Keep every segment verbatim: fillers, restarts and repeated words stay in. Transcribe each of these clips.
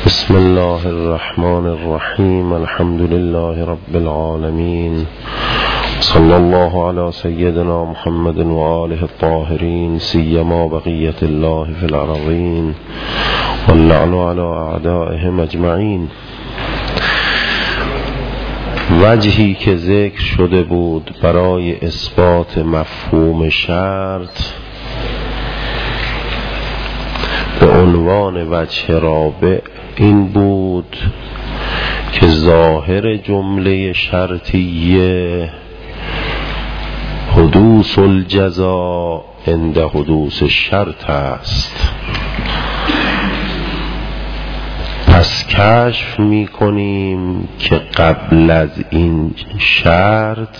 بسم الله الرحمن الرحیم. الحمد لله رب العالمین. صلی الله علی سیدنا محمد و آله الطاهرین، سیما بقیت الله فی الارضین واللعن علی اعدائهم اجمعین. وجهی که ذکر شده بود برای اثبات مفهوم شرط به عنوان وجه رابع این بود که ظاهر جمله شرطیه حدوث الجزا عند حدوث شرط است. پس کشف می کنیم که قبل از این شرط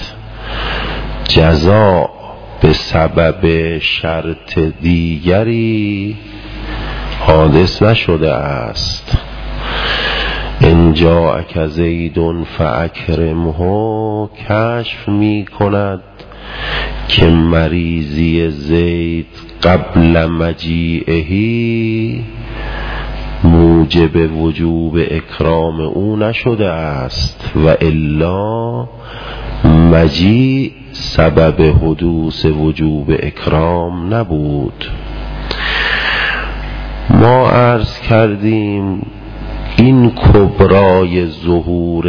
جزا به سبب شرط دیگری حادث نشده است. ان جاءک زید فاکرمه کشف می کند که مریضی زید قبل مجیئه موجب وجوب اکرام او نشده است و الا مجیء سبب حدوث وجوب اکرام نبود. ما عرض کردیم این کبرای ظهور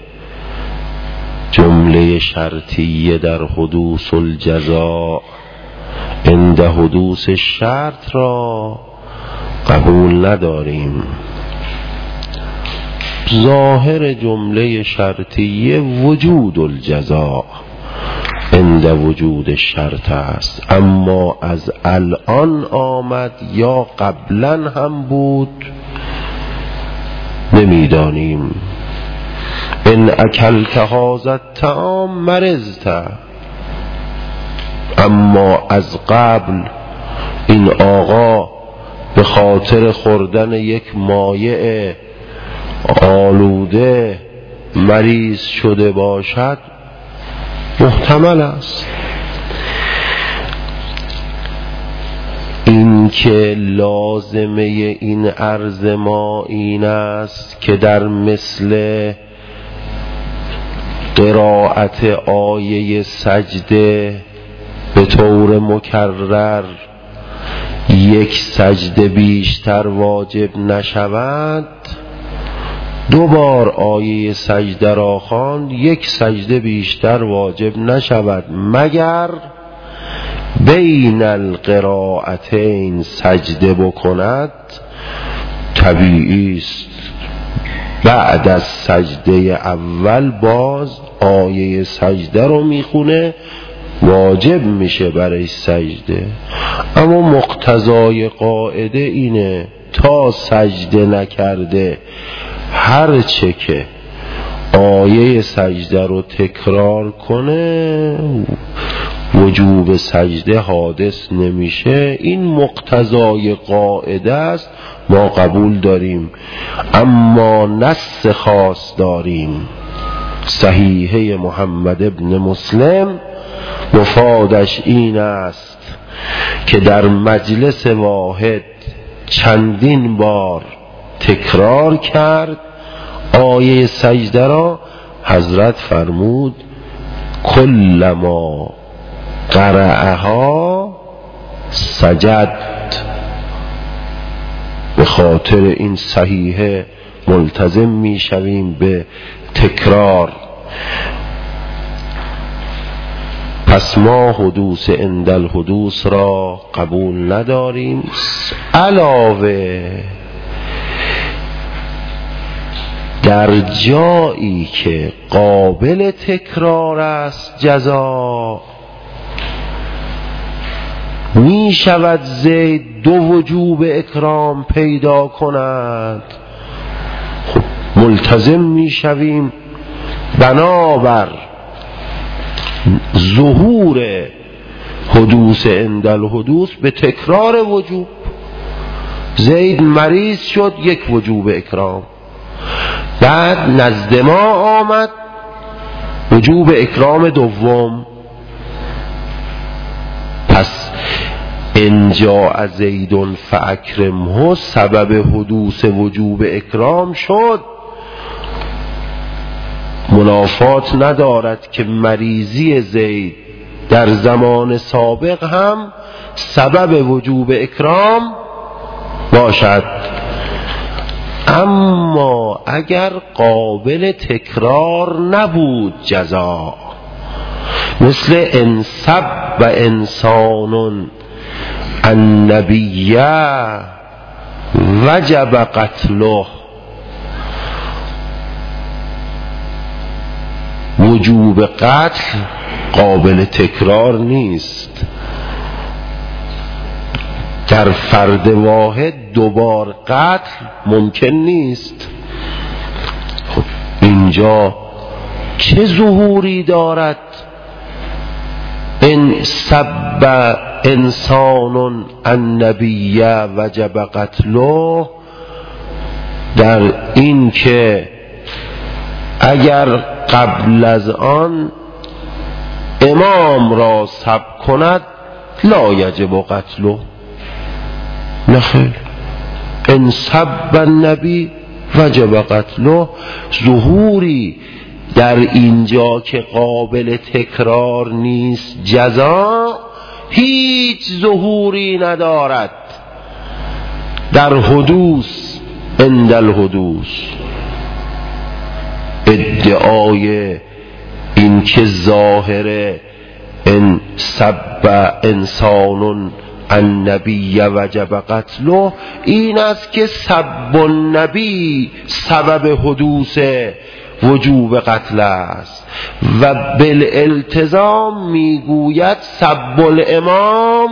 جمله شرطیه در حدوث الجزا عند حدوث شرط را قبول نداریم. ظاهر جمله شرطیه وجود الجزا عند وجود شرط است، اما از الان آمد یا قبلا هم بود نمیدانیم. ان اکلت هذا الطعام مرضت، اما از قبل این آقا به خاطر خوردن یک مایع آلوده مریض شده باشد محتمل است. این که لازمه این عرض ما این است که در مثل قرائت آیه سجده به طور مکرر یک سجده بیشتر واجب نشود، دو بار آیه سجده را خواند یک سجده بیشتر واجب نشود مگر بین القرائتین سجده بکند. طبیعی است بعد از سجده اول باز آیه سجده رو میخونه، واجب میشه برای سجده. اما مقتضای قاعده اینه تا سجده نکرده هر چه که آیه سجده رو تکرار کنه وجوب سجده حادث نمیشه. این مقتضای قاعده است، ما قبول داریم. اما نص خاص داریم. صحیحه محمد ابن مسلم مفادش این است که در مجلس واحد چندین بار تکرار کرد آیه سجده را. حضرت فرمود کلما قرأها سجد. به خاطر این صحیحه ملتزم می شویم به تکرار. پس ما حدوث عند الحدوث را قبول نداریم. علاوه در جایی که قابل تکرار است جزا می شود زید دو وجوب اکرام پیدا کند، خب ملتزم می شویم بنابر ظهور حدوث عند الحدوث به تکرار وجوب. زید مریض شد یک وجوب اکرام، بعد نزد ما آمد وجوب اکرام دوم. پس ان جاء زید فاکرمه سبب حدوث وجوب اکرام شد. منافات ندارد که مریضی زید در زمان سابق هم سبب وجوب اکرام باشد، اما اگر قابل تکرار نبود جزا، مثل ان سب و انسان النبی وجب قتله، وجوب قتل قابل تکرار نیست. در فرد واحد دوبار قتل ممکن نیست. خب اینجا چه ظهوری دارد؟ ان سب انسان النبی وجب قتله، در این که اگر قبل از آن امام را سب کند لا یجب قتله. نخیر، ان سب النبی وجب قتله، ظهوری در اینجا که قابل تکرار نیست جزا هیچ ظهوری ندارد. در حدوث عند الحدوث ادعای این که ظاهره ان سب انسان النبی وجب قتله این است که سب النبی سبب حدوث وجوب قتل است و بالالتزام میگوید سب الامام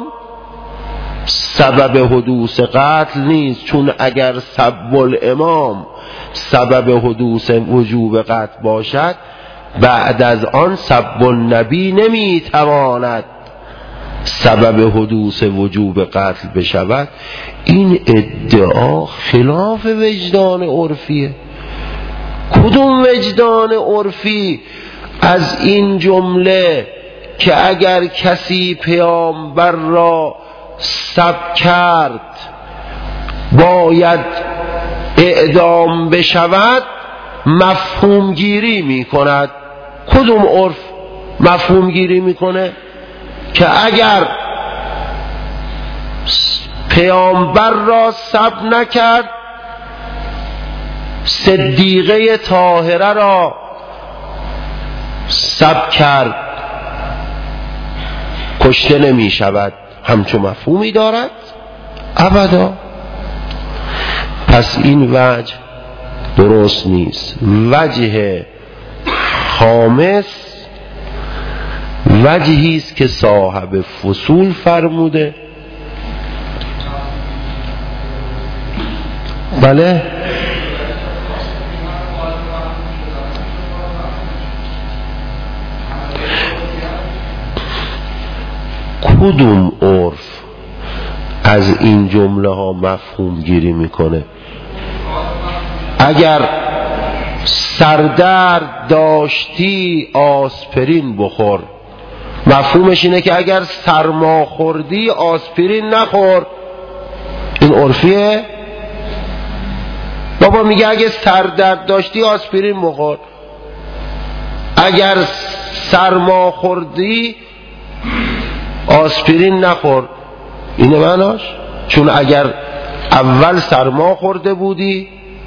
سبب حدوث قتل نیست، چون اگر سب الامام سبب حدوث وجوب قتل باشد بعد از آن سب النبی نمیتواند سبب حدوث وجوب قتل بشود. این ادعا خلاف وجدان عرفیه. کدوم وجدان عرفی از این جمله که اگر کسی پیامبر را سب کرد باید اعدام بشود مفهوم گیری می کند؟ کدوم عرف مفهوم گیری می کنه که اگر پیامبر را سب نکرد صدیقه طاهره را سب کرد کشته نمی شود؟ همچون مفهومی دارد؟ ابدا. پس این وجه درست نیست. وجه خامس وجهی است که صاحب فصول فرموده. بله کدوم عرف از این جمله ها مفهوم گیری میکنه؟ اگر سردرد داشتی آسپرین بخور، مفهومش اینه که اگر سرما خوردی آسپرین نخور. این عرفیه؟ بابا میگه اگه سردرد داشتی آسپرین بخور، اگر سرما خوردی آسپرین نخور. اینه معناش؟ چون اگر اول سرما خورده بودی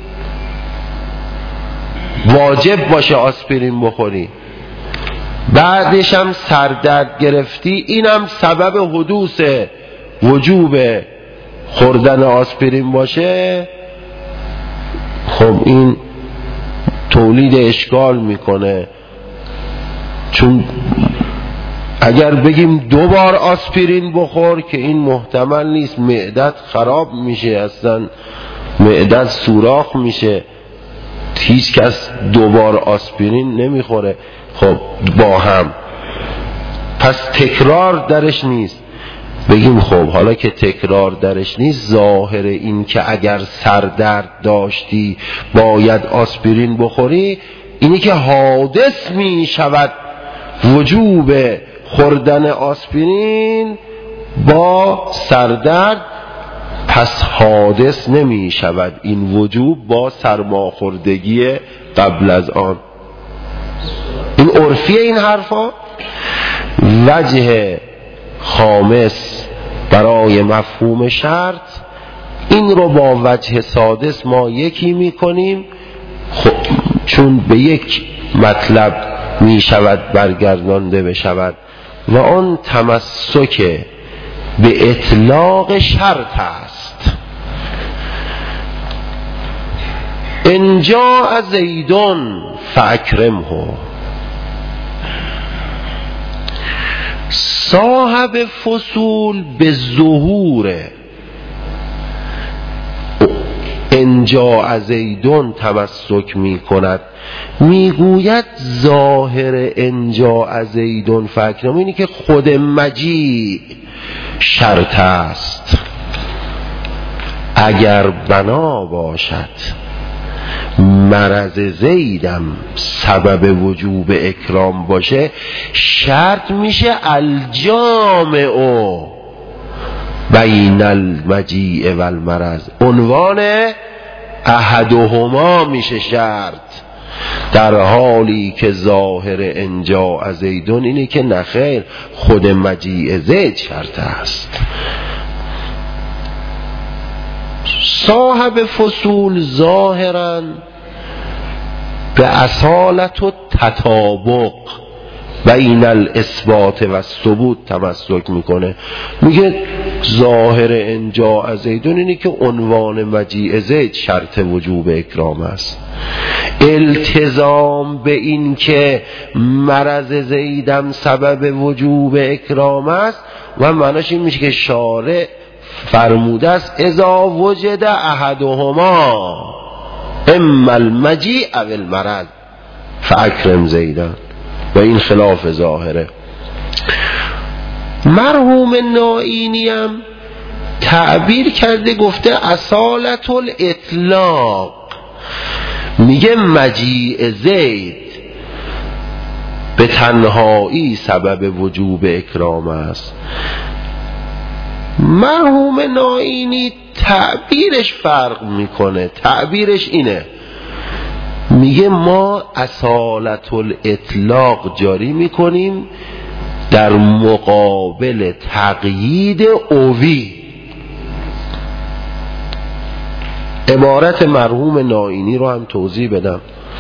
واجب باشه آسپرین بخوری، بعدش هم سردرد گرفتی، اینم سبب حدوث وجوب خوردن آسپرین باشه. خب این تولید اشکال میکنه، چون اگر بگیم دو بار آسپرین بخور که این محتمل نیست، معدت خراب میشه، اصلا معدت سوراخ میشه، هیچ کس دو بار آسپرین نمیخوره. خب با هم پس تکرار درش نیست. بگیم خب حالا که تکرار درش نیست، ظاهر این که اگر سردرد داشتی باید آسپرین بخوری، اینی که حادث می شود وجوب خوردن آسپرین، با سردرد، پس حادث نمی شود این وجوب با سرماخوردگی قبل از آن. این عرفی این حرفا. وجه خامس برای مفهوم شرط، این رو با وجه سادس ما یکی می کنیم، خب چون به یک مطلب می شود برگردانده بشود و آن تمسک به اطلاق شرط است. ان جاء زید فاکرمه، صاحب فصول به ظهور ان جاء زید تمسک می کند، میگوید ظاهر ان جاء زید فاکرمه اینی که خود مجیء شرط است. اگر بنا باشد مرض زیدم سبب وجوب اکرام باشه، شرط میشه الجامع بین المجیء و المرض، عنوان احدهما میشه شرط، در حالی که ظاهر ان جاء زیدون اینه که نخیر خود مجیء زید شرط است. صاحب فصول ظاهرا به اصالت و تطابق بین الاثبات و ثبوت تمسک میکنه، میگه ظاهر ان جاء زیدون اینه که عنوان مجیء زید شرط وجوب اکرام است. التزام به این که مرض زیدم سبب وجوب اکرام است و معناش این میشه که شارع فرموده است اذا وجد احدهما اما المجیء او المرض فاکرم زیدن، و این خلاف ظاهره. مرحوم نائینی هم تعبیر کرده، گفته اصالت الاطلاق، میگه مجیء زید به تنهایی سبب وجوب اکرام است. مرحوم نائینی تعبیرش فرق میکنه، تعبیرش اینه، میگه ما اصالت الاطلاق جاری میکنیم در مقابل تقیید اوی. عبارت مرحوم نائینی رو هم توضیح بدم.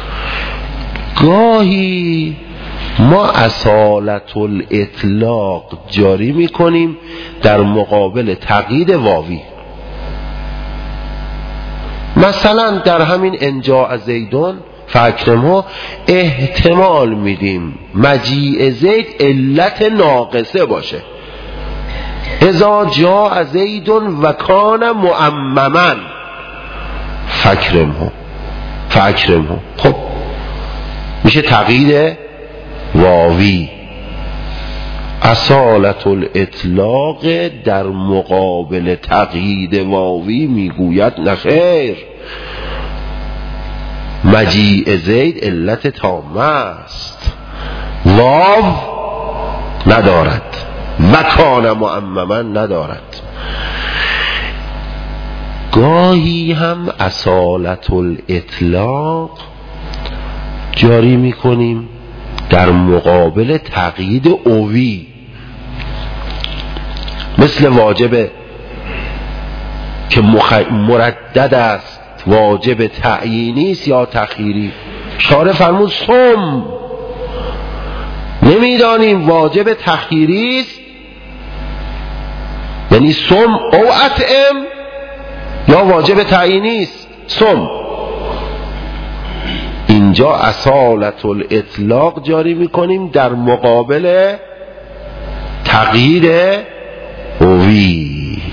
گاهی ما اصالت الاطلاق جاری میکنیم در مقابل تقیید واوی. مثلا در همین ان جاء زیدون فاکرمه احتمال میدیم مجیء زید علت ناقصه باشه، اذا جاء زیدون و کان معمما فاکرمه فاکرمه، خب میشه تقیید واوی. اصالت الاطلاق در مقابل تقیید واوی میگوید نخیر، مجیء زید علت تامه است، واو ندارد و کان معمما ندارد. گاهی هم اصالت الاطلاق جاری میکنیم در مقابل تقیید اوی، مثل واجب که مخ... مردد است، واجب تعیینی است یا تخییری. شارع فرمود صم، نمیدانیم واجب تخییری است یعنی صم او اطعم یا واجب تعیینی است صم. اینجا اصالت الاطلاق جاری میکنیم در مقابل تقیید اوی.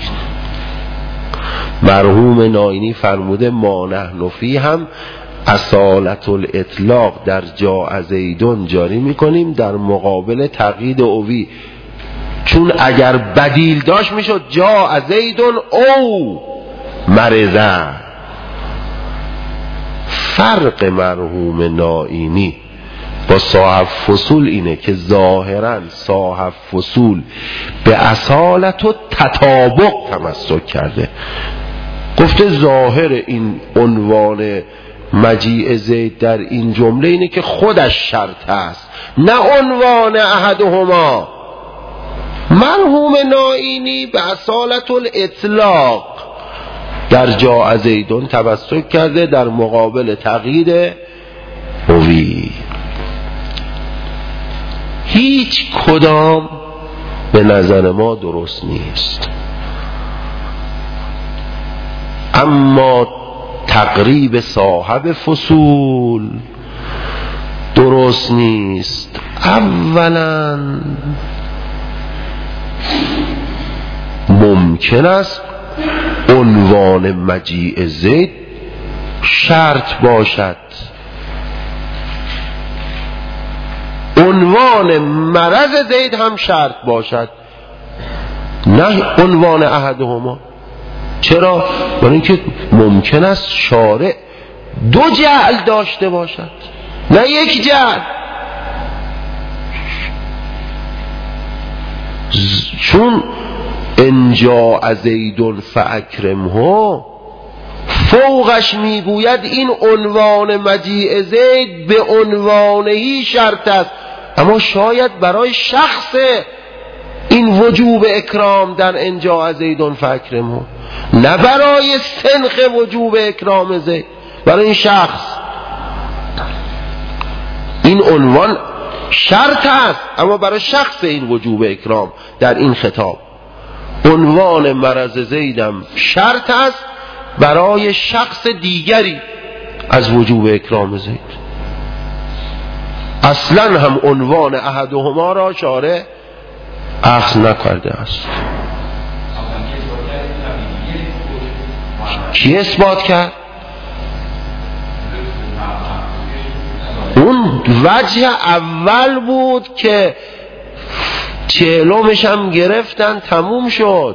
مرحوم نائینی فرموده ما نحن فی هم اصالت الاطلاق در جاء زیدون جاری میکنیم در مقابل تقیید اوی، چون اگر بدیل داشت میشد جاء زیدون او مرضه. فرق مرحوم نائینی با صاحب فصول اینه که ظاهرا صاحب فصول به اصالت و تطابق تمسک کرده. گفته ظاهر این عنوان مجیء زید در این جمله اینه که خودش شرط است، نه عنوان احدهما. مرحوم نائینی به اصالت الاطلاق در جاء زیدون تمسک کرده در مقابل تقیید هوی. هیچ کدام به نظر ما درست نیست، اما تقریب صاحب فصول درست نیست. اولا ممکن است عنوان مجیء زید شرط باشد، عنوان مرض زید هم شرط باشد، نه عنوان احدهما. چرا؟ برای اینکه ممکن است شارع دو جعل داشته باشد، نه یک جعل. چون انجا زیدون فاکرمه فوقش میگوید این عنوان مجیء زید به عنوانهی شرط است، اما شاید برای شخص این وجوب اکرام در انجا زیدون فاکرمه، نه برای سنخ وجوب اکرام زید، برای این شخص این عنوان شرط است، اما برای شخص این وجوب اکرام در این خطاب. عنوان مرض زیدم شرط است برای شخص دیگری از وجوب اکرام زید. اصلا هم عنوان احدهما را شارع اخذ نکرده است. کی اثبات کرد؟ اون وجه اول بود که چهلمش هم گرفتن، تموم شد.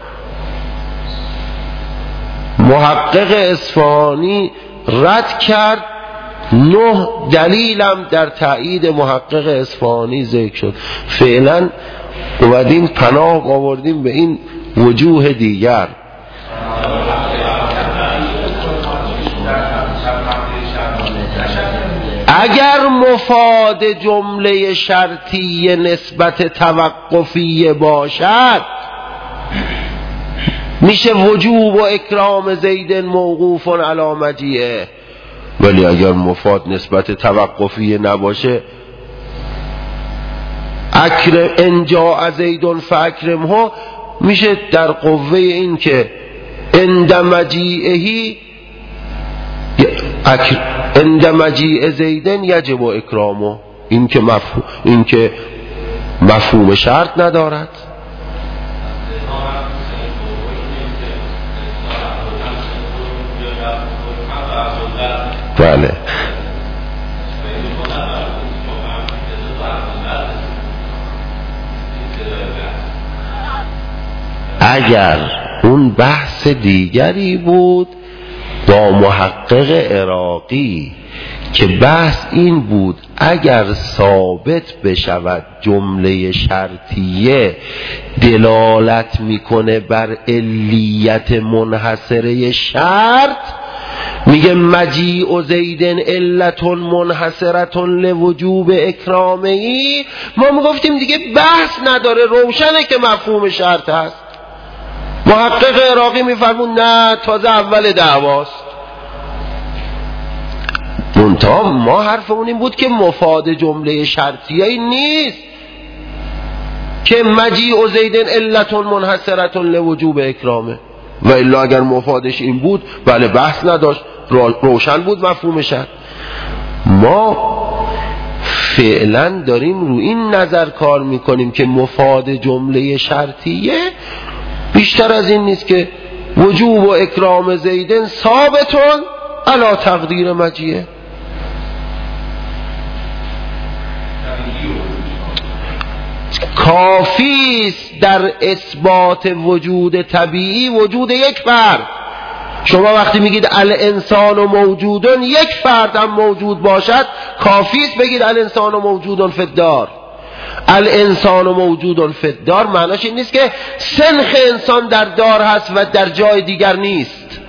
محقق اصفهانی رد کرد، نه دلیلم در تایید محقق اصفهانی ذکر شد. فعلا اومدیم پناه آوردیم به این وجوه دیگر. اگر مفاد جمله شرطی نسبت توقفی باشد میشه وجوب و اکرام زید موقوف علی مجیئه، ولی اگر مفاد نسبت توقفی نباشه اکرم انجا زیدون فاکرمه میشه در قوه این که عند مجیئهی عند مجیء زیدن یجب اکرامه، این که مفهوم این که مفهوم شرط ندارد. بله، اگر اون بحث دیگری بود با محقق عراقی که بحث این بود اگر ثابت بشود جمله شرطیه دلالت میکنه بر علیت منحصره شرط، میگه مجیء زیدن علت منحصرة لوجوب اکرامهی، ما میگفتیم دیگه بحث نداره، روشنه که مفهوم شرط هست. محقق عراقی میفرمون نه، تازه اول دعواست. منتها ما حرفمون این بود که مفاد جمله شرطیه نیست که مجیء زیدن علت منحصرة لوجوب اکرامه، و الا اگر مفادش این بود بله بحث نداشت، روشن بود مفهوم شرط. ما فعلا داریم رو این نظر کار میکنیم که مفاد جمله شرطیه بیشتر از این نیست که وجوب و اکرام زیدن ثابتون علی تقدیر مجیئه. کافی است در اثبات وجود طبیعی وجود یک فرد، شما وقتی میگید الانسان موجودون، یک فرد هم موجود باشد کافیست بگید الانسان موجودون فی الدار. الانسان موجودون فی الدار معناش این نیست که سنخ انسان در دار هست و در جای دیگر نیست.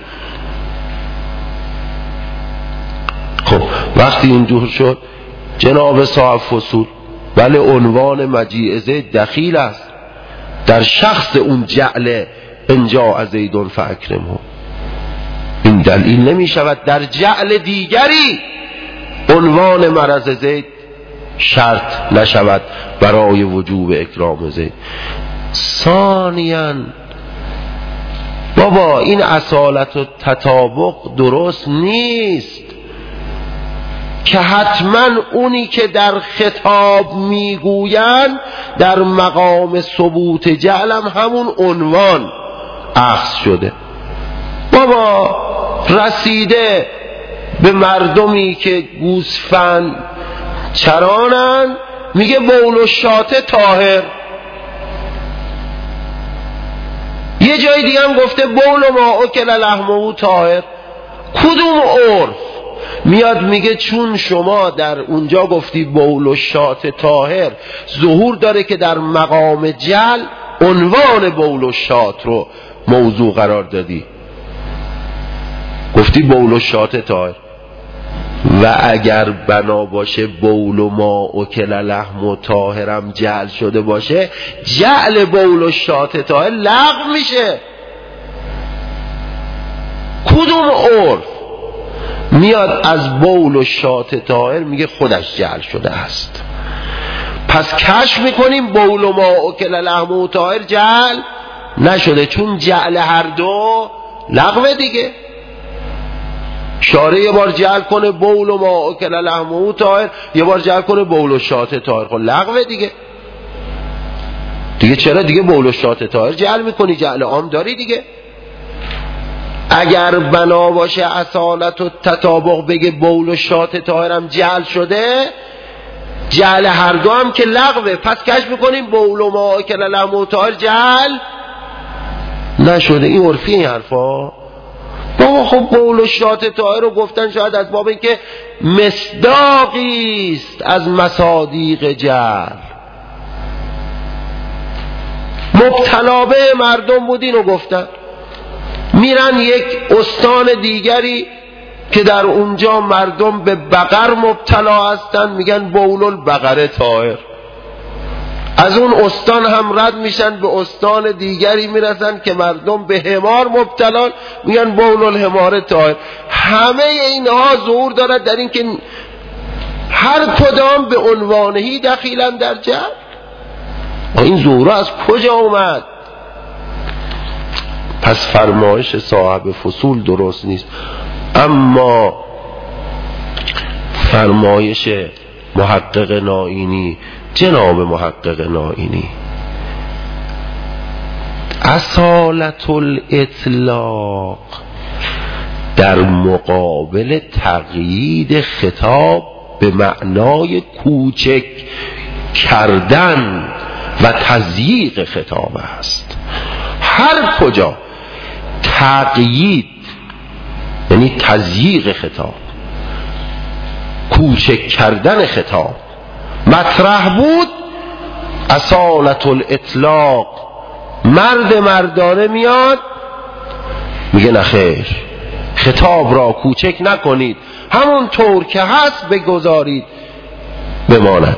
خب وقتی اینجور شد جناب صاحب فصول، ولی عنوان مجیء زید دخیل است در شخص اون جعل انجا زیدون فاکرمه. این دلیل نمی شود در جعل دیگری عنوان مرض زید شرط نشود برای وجوب اکرام زید. ثانیاً بابا این اصالت و تطابق درست نیست که حتما اونی که در خطاب میگویند در مقام ثبوت جعلم همون عنوان اخذ شده. بابا رسیده به مردمی که گوسفند چرانن میگه بول و شاطه طاهر، یه جای دیگه هم گفته بول و ما اکل لحمه طاهر. کدوم عرف میاد میگه چون شما در اونجا گفتی بول و شاطه طاهر، ظهور داره که در مقام جل عنوان بول و شاط رو موضوع قرار دادی، گفتی بول و شاطه طاهر. و اگر بنا باشه بول و ما اکل لحم و طاهرم جعل شده باشه، جعل بول و شاطه طاهر لغو میشه. کدوم عرف میاد از بول و شاطه طاهر میگه خودش جعل شده است؟ پس کشف میکنیم بول و ما اکل لحم و طاهر جعل نشده، چون جعل هر دو لغوه دیگه. شاره یه بار جعل کنه بول و ما اکل لحم و طاهر، یه بار جعل کنه بول و شاطه طاهر، خب لغوه دیگه. دیگه چرا دیگه بول و شاطه طاهر جعل میکنی؟ جعل عام داری دیگه. اگر بنا باشه اصالت و تطابق بگه بول و شاطه طاهرم جعل شده، جعل هر دو هم که لغوه، پس کشف میکنیم بول و ما اکل لحم و طاهر جعل نشده. این عرفی این حرفا. بابا خب بول و شاطه طاهر رو گفتن شاید از باب این که مصداقی است از مصادیق جعل. مبتلا به مردم بودین و گفتن، میرن یک استان دیگری که در اونجا مردم به بقر مبتلا هستن میگن بول البقره طاهر. از اون استان هم رد میشن به استان دیگری میرسن که مردم به حمار مبتلا، میگن بول الحمار طاهر. همه اینها ظهور دارد در این که هر کدام به عنوانهی دخیلن در جعل. این ظهور از کجا اومد؟ پس فرمایش صاحب فصول درست نیست. اما فرمایش محقق نائینی، جناب محقق نائینی، اصالت الاطلاق در مقابل تقیید خطاب به معنای کوچک کردن و تضییق خطاب است. هر کجا تقیید یعنی تضییق خطاب، کوچک کردن خطاب مطرح بود، اصالت الاطلاق مرد مردانه میاد میگه نخیر، خطاب را کوچک نکنید، همون طور که هست بگذارید بماند.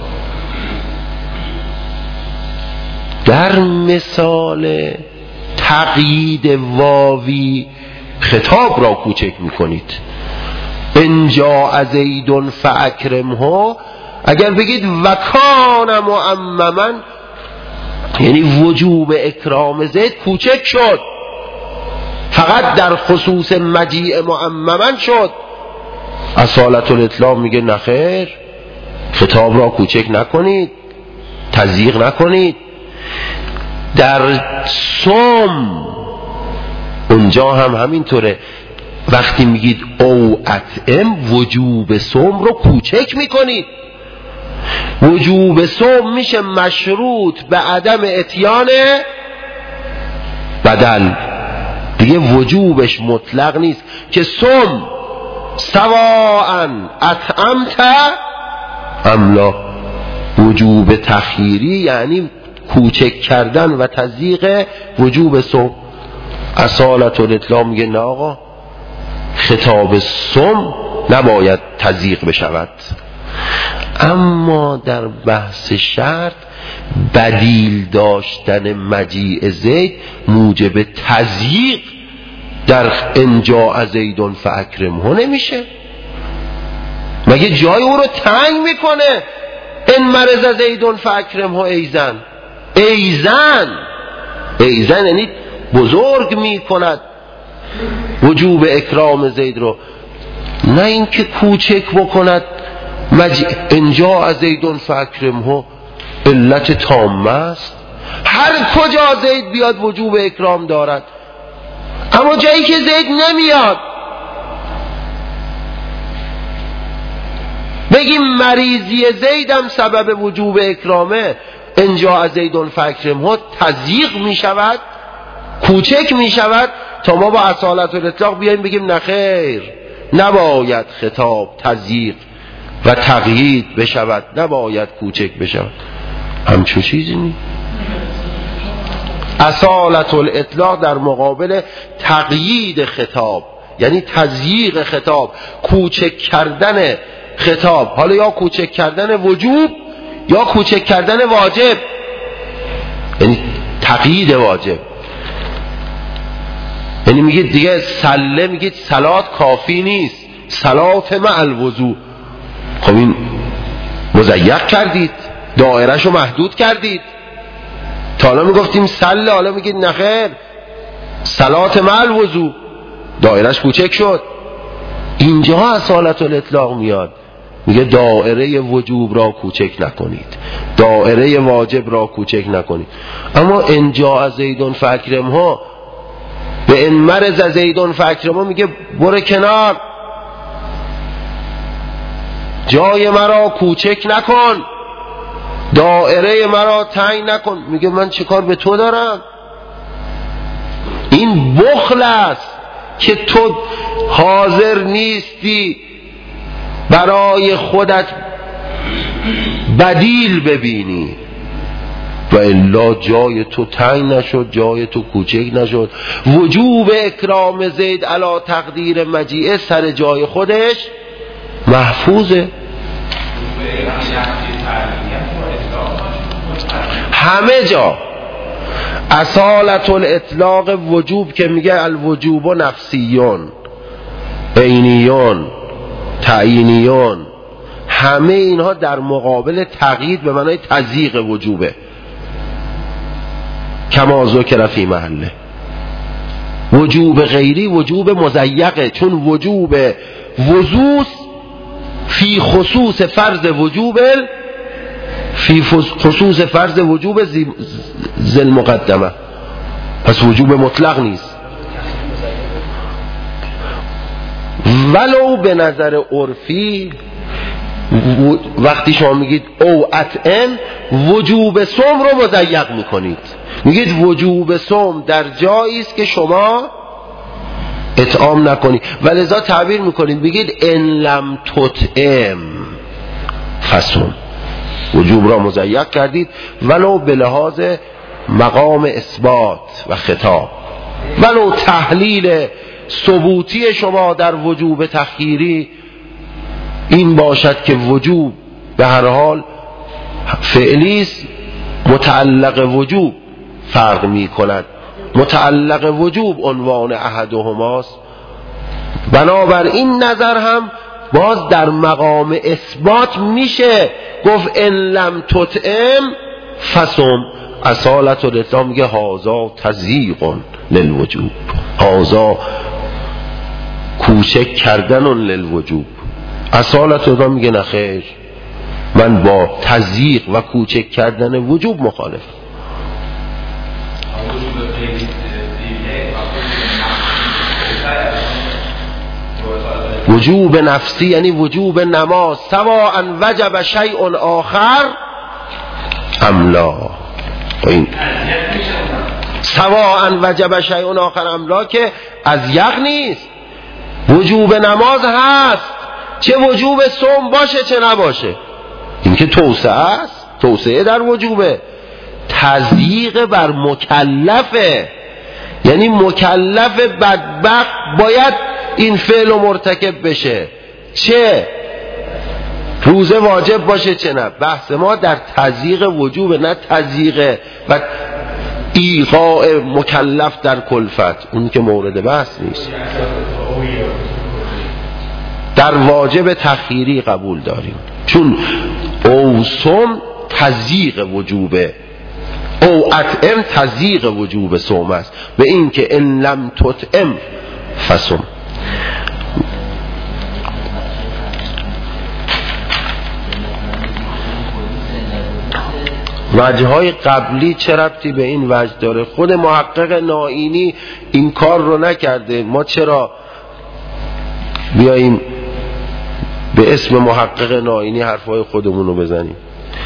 در مثال تقیید واوی خطاب را کوچک میکنید. انجا زیدون فاکرمه، اگر بگید وکان معمما یعنی وجوب اکرام زید کوچک شد، فقط در خصوص مجیء معمما شد. اصالت الاطلاق میگه نخیر، خطاب را کوچک نکنید، تضییق نکنید. در صوم اونجا هم همینطوره، وقتی میگید او اطعم وجوب صوم رو کوچک میکنید. وجوب صوم میشه مشروط به عدم اتیان بدل. دیگه وجوبش مطلق نیست که سم سواء اطعمت ام لا. وجوب تخییری یعنی کوچک کردن و تضییق وجوب سم. اصالت الاطلاق میگه نه آقا، خطاب سم نباید تضییق بشود. اما در بحث شرط بدیل داشتن مجیء زید موجب تضییق در انجاء زیدون فاکرمه نمیشه. مگه جای او رو تنگ میکنه؟ ان مرض زیدون فاکرمه ایزن. ایزن ایزن یعنی بزرگ میکند وجوب اکرام زید رو، نه اینکه کوچک بکند. مج... انجاء زیدون فاکرمه علت تامه است، هر کجا زید بیاد وجوب اکرام دارد. اما جایی که زید نمیاد بگیم مریضی زیدم سبب وجوب اکرامه، انجاء زیدون فاکرمه تضییق می شود، کوچک می شود، تا ما با اصالت الاطلاق بیاییم بگیم نخیر، نباید خطاب تضییق و تقیید بشود، نباید کوچک بشود. همچون چیزی نیست. اصالت الاطلاق در مقابل تقیید خطاب یعنی تضییق خطاب، کوچک کردن خطاب، حالا یا کوچک کردن وجوب یا کوچک کردن واجب، یعنی تقیید واجب. یعنی میگید دیگه سله، میگید صلات کافی نیست، صلات مع الوضو. خب این مضیق کردید، دایرهشو محدود کردید. تا حالا میگفتیم سله، حالا میگید نخیر صلات مع الوضو، دایرهش کوچک شد. اینجا اصالت الاطلاق میاد، میگه دایره وجوب را کوچک نکنید، دایره واجب را کوچک نکنید. اما انجاء زیدون فاکرمه به ان مرض زیدون فاکرمه میگه برو کنار، جای مرا کوچک نکن، دایره مرا تنگ نکن. میگه من چه کار به تو دارم؟ این بخل است که تو حاضر نیستی برای خودت بدیل ببینی، و الا جای تو تنگ نشد، جای تو کوچک نشد. وجوب اکرام زید علی تقدیر مجیء سر جای خودش محفوظه. همه جا اصالت الاطلاق وجوب که میگه الوجوب نفسیون عینیون تعیینیون، همه اینها در مقابل تقیید به معنای تضییق وجوبه، کما ذکر فی محله. وجوب غیری وجوب مضیقه، چون وجوب وضوء فی خصوص فرض وجوب فی خصوص فرض وجوب ذل مقدمه، پس وجوب مطلق نیست. ولو به نظر عرفی وقتی شما میگید او اتن وجوب صوم رو مضیق میکنید، میگید وجوب صوم در جایی است که شما اطعام نکنید، ولذا تعبیر میکنید میگید ان لم تطعم فصوم، وجوب را مضیق کردید ولو به لحاظ مقام اثبات و خطاب. ولو تحلیل ثبوتی شما در وجوب تخییری این باشد که وجوب به هر حال فعلی است، متعلق وجوب فرق می کند، متعلق وجوب عنوان احدهماست. بنابر این نظر هم باز در مقام اثبات میشه گفت ان لم تطعم فصم. اصالت الاطلاق میگه هازا تضییق للوجوب، هازا کوچک کردن للوجوب. اصالت الاطلاق میگه نخیر، من با تضییق و کوچک کردن وجوب مخالف. وجوب نفسی یعنی وجوب نماز، سواء وجب شیء آخر ام لا. این سواء وجب شیء آخر املا که از یق نیست. وجوب نماز هست، چه وجوب صوم باشه چه نباشه. این که توسعه است، توسعه در وجوبه. تضییق بر مکلفه، یعنی مکلف بدبخت باید این فعل و مرتکب بشه، چه روزه واجب باشه چه نه. بحث ما در تضییق وجوب، نه تضییق و ایقاع مکلف در کلفت، اون که مورد بحث نیست. در واجب تخییری قبول داریم، چون او صوم تضییق وجوبه، او اطعم تضییق وجوب صوم است، به این که ان لم تطعم فصم. وجه های قبلی چه ربطی به این وجه داره؟ خود محقق نائینی این کار رو نکرده، ما چرا بیاییم به اسم محقق نائینی حرفای خودمون رو بزنیم؟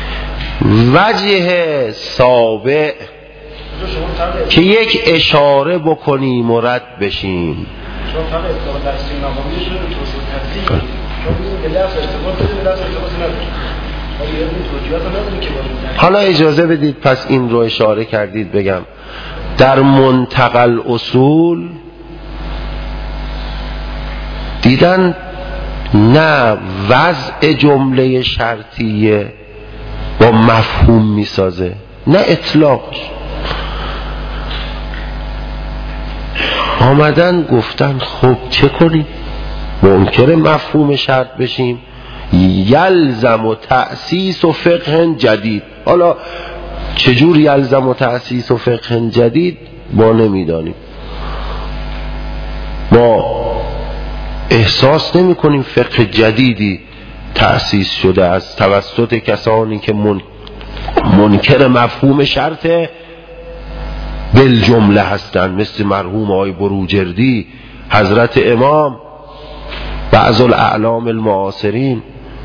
وجه سابع که یک اشاره بکنیم و رد بشیم. حالا اجازه بدید پس این رو اشاره کردید بگم در منتقل اصول دیدن نه وضع جمله شرطیه با مفهوم میسازه، نه اطلاق. آمدن گفتن خب چه کنیم؟ منکر مفهوم شرط بشیم؟ یلزم و تأسیس و فقه جدید. حالا چجور یلزم و تأسیس و فقه جدید ما نمیدانیم، ما احساس نمی کنیم فقه جدیدی تأسیس شده از توسط کسانی که من... منکر مفهوم شرط بالجمله هستند، مثل مرحوم آقای بروجردی، حضرت امام، بعض الاعلام المعاصرین.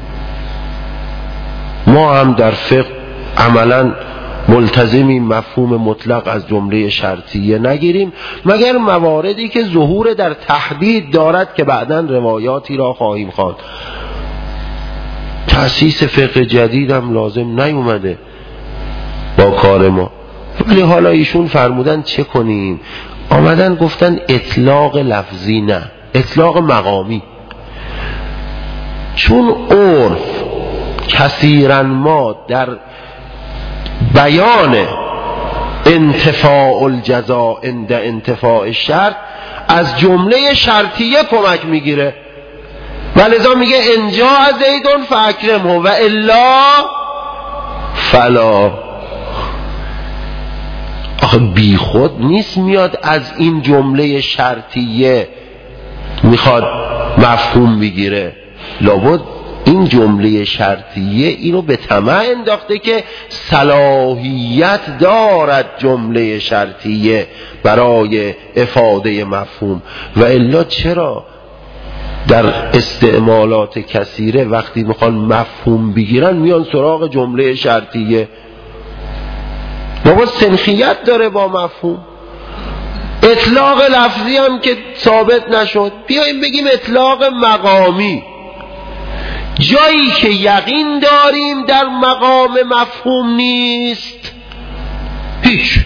ما هم در فقه عملا ملتزمی مفهوم مطلق از جمله شرطیه نگیریم، مگر مواردی که ظهور در تحدید دارد که بعداً روایاتی را خواهیم خواند. تأسیس فقه جدید هم لازم نیومده با کار ما. ولی حالا ایشون فرمودن چه کنیم؟ آمدن گفتن اطلاق لفظی نه، اطلاق مقامی. چون عرف کثیرا ما در بیان انتفاع الجزاء عند انتفاع الشرط از جمله شرطیه کمک میگیره، ولذا میگه انجا زیدون فاکرمه و الا فلا. آخه بی خود نیست میاد از این جمله شرطیه میخواد مفهوم بگیره، لابد این جمله شرطیه اینو به طمع انداخته که صلاحیت دارد جمله شرطیه برای افاده مفهوم. و الا چرا در استعمالات کثیره وقتی میخوان مفهوم بگیرن میان سراغ جمله شرطیه؟ بابا سنخیت داره با مفهوم. اطلاق لفظی هم که ثابت نشد، بیاییم بگیم اطلاق مقامی. جایی که یقین داریم در مقام مفهوم نیست، هیچ.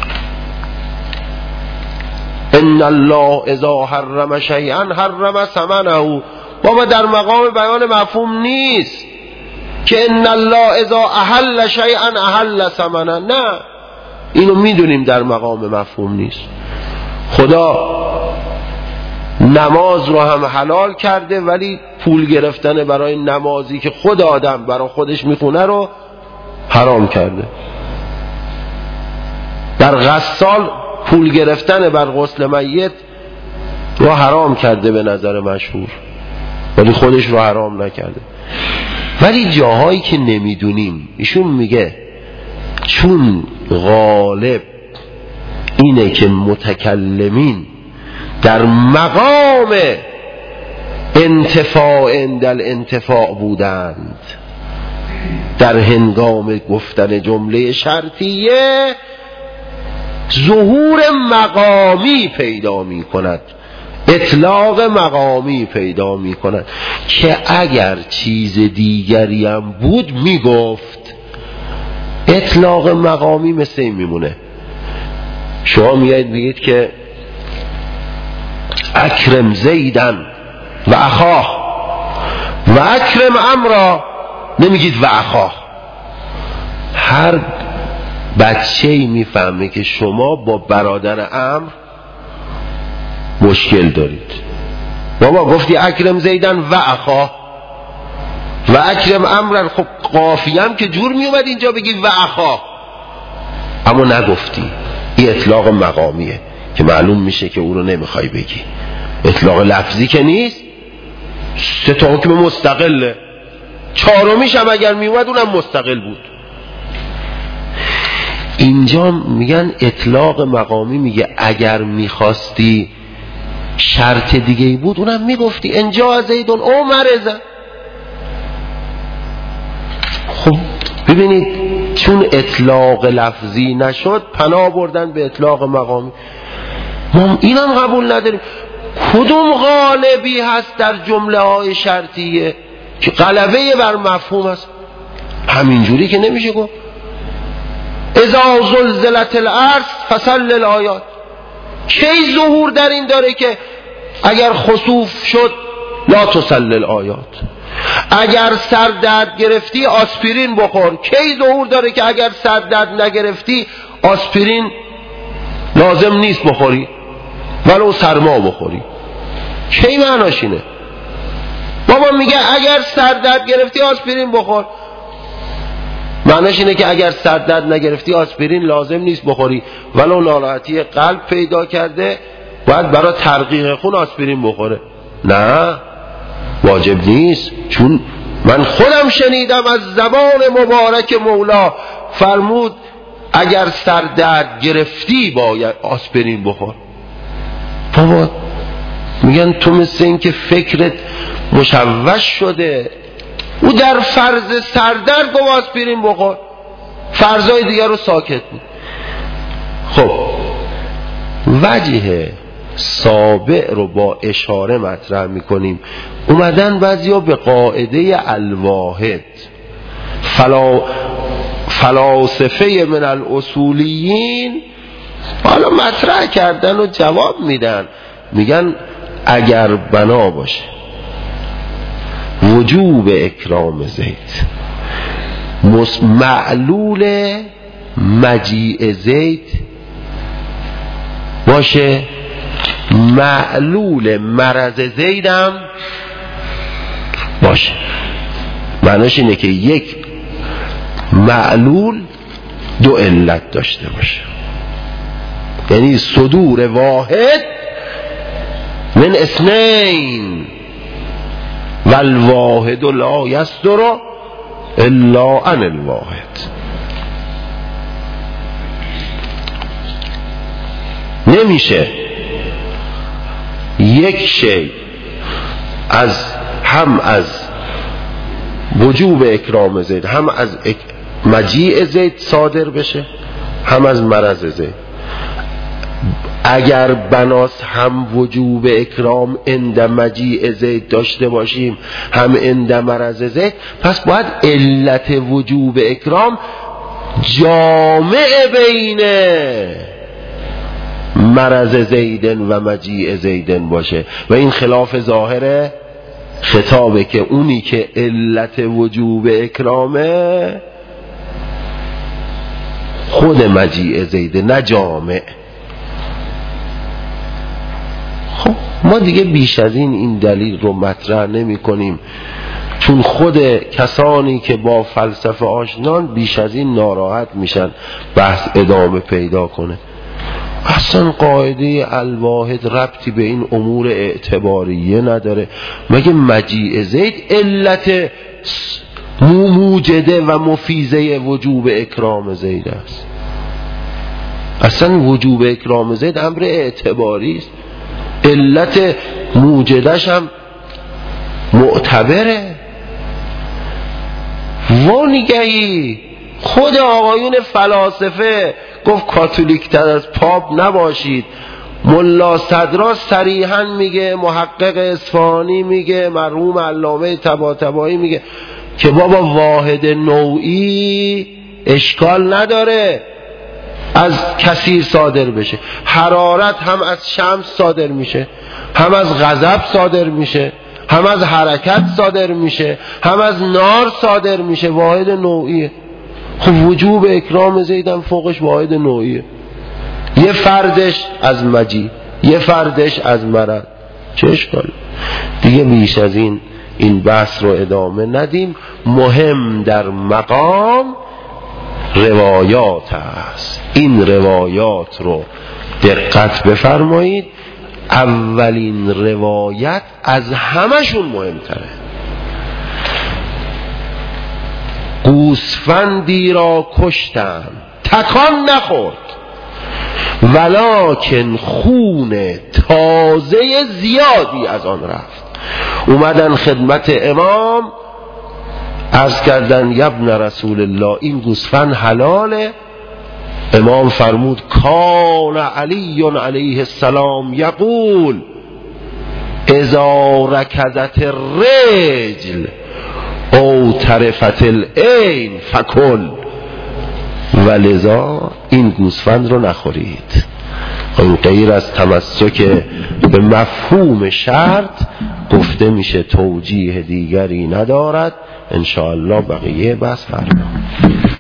ان الله اذا حرم شیئا حرم ثمنه. بابا در مقام بیان مفهوم نیست که ان الله اذا احل شیئا احل ثمنه. نه، اینو میدونیم در مقام مفهوم نیست. خدا نماز رو هم حلال کرده ولی پول گرفتن برای نمازی که خود آدم برای خودش میخونه رو حرام کرده. در غسال پول گرفتن بر غسل میت رو حرام کرده به نظر مشهور، ولی خودش رو حرام نکرده. ولی جاهایی که نمیدونیم، ایشون میگه چون غالب اینه که متکلمین در مقام انتفاع اندل انتفاع بودند، در هنگام گفتن جمله شرطیه ظهور مقامی پیدا می کند، اطلاق مقامی پیدا می کند که اگر چیز دیگری هم بود می گفت. اطلاق مقامی مثل این میمونه. شما میایید بگید که اکرم زیدن و اخاه و اکرم امرا، نمیگید و اخاه. هر بچه‌ای میفهمه که شما با برادر امر مشکل دارید. بابا گفتی اکرم زیدن و اخاه و اکرم امرا، خب قافیه هم که جور میومد اینجا بگی و اخاه، اما نگفتی. این اطلاق مقامیه که معلوم میشه که او رو نمیخوای بگی. اطلاق لفظی که نیست، سه تا حکم مستقله، چهارمیش هم اگر میومد اونم مستقل بود. اینجا میگن اطلاق مقامی، میگه اگر میخواستی شرط دیگه ای بود اونم میگفتی انجا زیدون او مرزه. خب ببینید چون اطلاق لفظی نشد پناه بردن به اطلاق مقامی. ما اینم قبول نداریم. کدوم غالبی هست در جمله های شرطیه که غلبه بر مفهوم است؟ همینجوری که نمیشه گفت اذا زلزلت الارض فصل الآیات. کی ظهور در این داره که اگر خسوف شد لا تصل الآیات؟ اگر سر درد گرفتی آسپرین بخور. کی ظهور داره که اگر سر درد نگرفتی آسپرین لازم نیست بخوری ولو سرما بخوری؟ کی معناش اینه؟ بابا میگه اگر سر درد گرفتی آسپرین بخور، معناش اینه که اگر سر درد نگرفتی آسپرین لازم نیست بخوری، ولو ناراحتی قلب پیدا کرده باید برای ترقیق خون آسپرین بخوره. نه، واجب نیست. چون من خودم شنیدم از زبان مبارک مولا فرمود اگر سر درد گرفتی باید آسپرین بخور. بابا میگن تو مثل این که فکرت مشوش شده. او در فرض سردرد گفت آسپرین بخور، فرضای دیگر رو ساکت بود. خب وجه سابع رو با اشاره مطرح میکنیم. اومدن بعضیا به قاعده الواحد، فلا فلاسفه من الاصولیین حالا مطرح کردن و جواب میدن. میگن اگر بنا باشه وجوب اکرام زید معلول مجیء زید باشه، معلول مرض زیدم باشه. معناش اینه که یک معلول دو علت داشته باشه، یعنی صدور واحد من اثنین والواحد لا یصدر الا عن الواحد. نمیشه یک شی از هم از وجوب اکرام زید هم از مجیء زید صادر بشه هم از مرض زید. اگر بناس هم وجوب اکرام عند مجیء زید داشته باشیم هم عند مرض زید، پس باید علت وجوب اکرام جامع بین مرض زیدن و مجیء زیدن باشه و این خلاف ظاهر خطابه که اونی که علت وجوب اکرامه خود مجیء زیده نه جامع. خب ما دیگه بیش از این این دلیل رو مطرح نمی کنیم، چون خود کسانی که با فلسفه آشنان بیش از این ناراحت میشن بحث ادامه پیدا کنه. اصلا قاعده الواحد ربطی به این امور اعتباریه نداره. مگه مجیء زید علت موجده و مفیزه وجوب اکرام زید است؟ اصلا وجوب اکرام زید امر اعتباری است، علت موجدش هم معتبره. وانگهی خود آقایون فلاسفه گفت کاتولیک‌تر از پاپ نباشید. ملا صدرا صریحاً میگه، محقق اصفهانی میگه، مرحوم علامه طباطبایی میگه که بابا واحد نوعی اشکال نداره از کثیر صادر بشه. حرارت هم از شمس صادر میشه، هم از غضب صادر میشه، هم از حرکت صادر میشه، هم از نار صادر میشه. واحد نوعیه. خب وجوب اکرام زیدم فوقش واحد نوعیه. یه فردش از مجی، یه فردش از مرض، چه اشکال؟ دیگه بیش از این این بحث رو ادامه ندیم. مهم در مقام روایات است. این روایات رو دقت بفرمایید. اولین روایت از همشون مهمتره. گوسفندی را کشتند، تکان نخورد، ولکن خون تازه زیادی از آن رفت. اومدن خدمت امام، عرض کردن یبن رسول الله این گوسفند حلاله. امام فرمود کان علی علیه السلام یقول اذا رکضت الرجل او طرفت العین فکل، ولذا این گوسفند رو نخورید. این غیر از تمسک به مفهوم شرط گفته میشه، توجیه دیگری ندارد. انشاءالله بقیه بس فردا.